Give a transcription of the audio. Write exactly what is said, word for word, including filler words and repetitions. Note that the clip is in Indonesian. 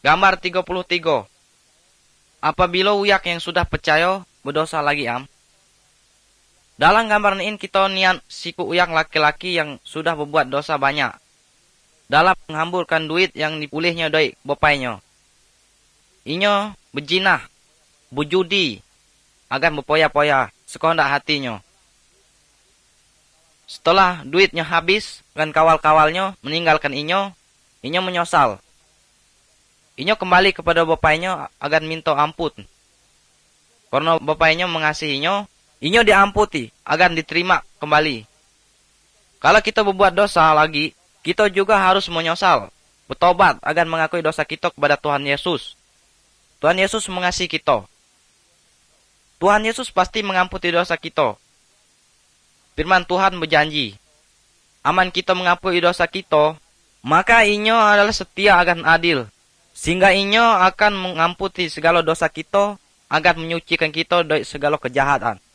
Gambar tiga puluh tiga. Apabila uyak yang sudah percaya berdosa lagi am. Dalam gambar ini kita niat siku uyak laki-laki yang sudah berbuat dosa banyak. Dalam menghamburkan duit yang dipulihnya dari bapaknya. Inyo berjinah, berjudi, agar berpoya-poya sekondak hatinya. Setelah duitnya habis dan kawal-kawalnya meninggalkan inyo, inyo menyesal. Inyo kembali kepada bapaknya agar minta ampun. Karena bapaknya mengasihi inyo, inyo diamputi agar diterima kembali. Kalau kita berbuat dosa lagi, kita juga harus menyesal, bertobat agar mengakui dosa kita kepada Tuhan Yesus. Tuhan Yesus mengasihi kita. Tuhan Yesus pasti mengampuni dosa kita. Firman Tuhan berjanji, aman kita mengakui dosa kita, maka inyo adalah setia akan adil. Sehingga inyo akan mengampuni segala dosa kita, agar menyucikan kita dari segala kejahatan.